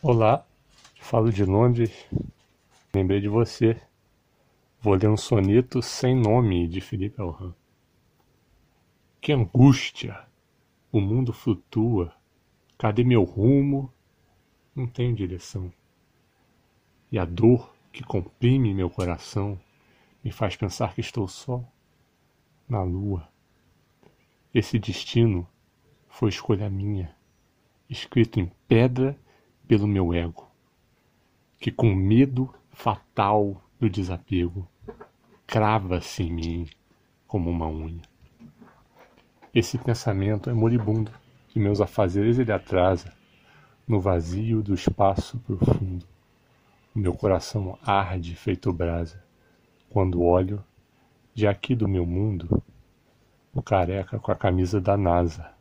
Olá, falo de Londres. Lembrei de você. Vou ler um soneto sem nome de Felipe Alhan. Que angústia! O mundo flutua. Cadê meu rumo? Não tenho direção. E a dor que comprime meu coração me faz pensar que estou só na lua. Esse destino foi escolha minha, escrito em pedra pelo meu ego, que com medo fatal do desapego crava-se em mim como uma unha. Esse pensamento é moribundo, que meus afazeres ele atrasa, no vazio do espaço profundo. O meu coração arde feito brasa, quando olho, de aqui do meu mundo, o careca com a camisa da NASA.